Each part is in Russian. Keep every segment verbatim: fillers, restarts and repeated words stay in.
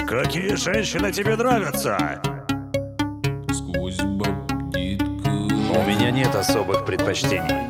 Какие женщины тебе нравятся? Сквозь бабдитку. У меня нет особых предпочтений.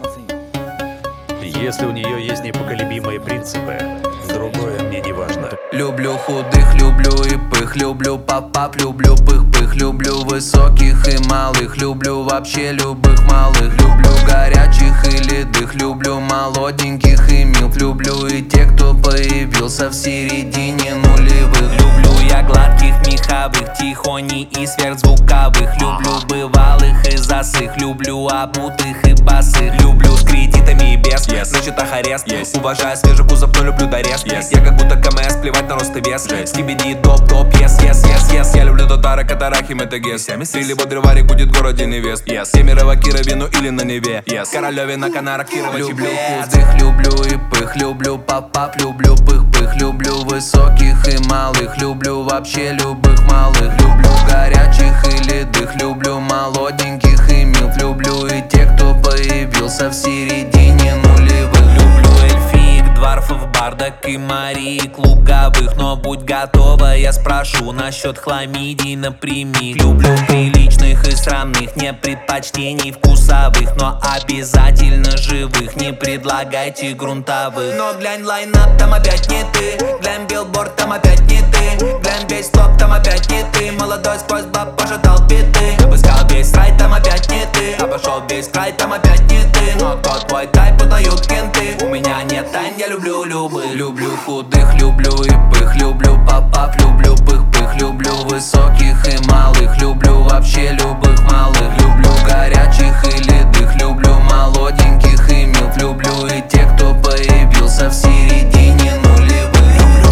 Если у нее есть непоколебимые принципы, другое мне не важно. Люблю худых, люблю и пых, люблю пап-пап, люблю пых-пых, люблю высоких и малых, люблю вообще любых малых, люблю горячих и ледых, люблю молоденьких и милф, люблю и тех, кто появился в середине нулевых. Люблю я гладких, меховых, тихоней и сверхзвуковых, люблю бывалых и засых, люблю обутых и босых, люблю с кредитами и без, yes. На счетах арест, yes. Уважаю свежий кузов, но люблю дорест, yes. Я как будто КМС, плевать на рост и вес, yes. Скибиди, топ-топ, yes, yes, yes, yes. Я люблю татары, катарахи, метагес, или бодреварик будет в городе невест, yes. Кемерово, Кировину или на Неве, yes. Королеве на Канарах, Кирово, люблю худых, люблю и пых, люблю пап-пап, люблю пых-пых, люблю высоких и малых, люблю вообще любых малых, люблю горячих и ледых, люблю молоденьких и милф, люблю и тех, кто появился в середине нулевых. Люблю эльфиек, дворфов, бардак и мариек луговых, но будь готова, я спрошу насчет хламидий напрямик. Люблю приличных и странных, не предпочтений вкусовых, но обязательно живых, не предлагайте грунтовых. Но глянь лайнап, там опять не ты, глянь билборд, там опять не ты, глянь весь топ, там опять не ты, молодой сквозь баб пожатал биты, обыскал весь рай, там опять не ты, обошел весь край, там опять не ты, но тот твой тайп узнают кенты, у меня нет тайн, я люблю любых. Люблю худых, люблю и пых, люблю пап-пап, люблю пых-пых, люблю высоких и малых, люблю вообще любых малых, люблю горячих и ледых, люблю молоденьких и милф, люблю и тех, кто появился в середине нулевых. Люблю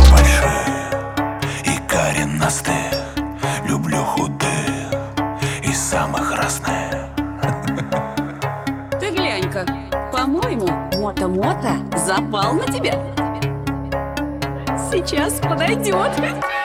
больших и коренастых, люблю худых и самых разных. Ты глянь-ка, по-моему, Мото-Мото запал на тебя. Сейчас подойдет.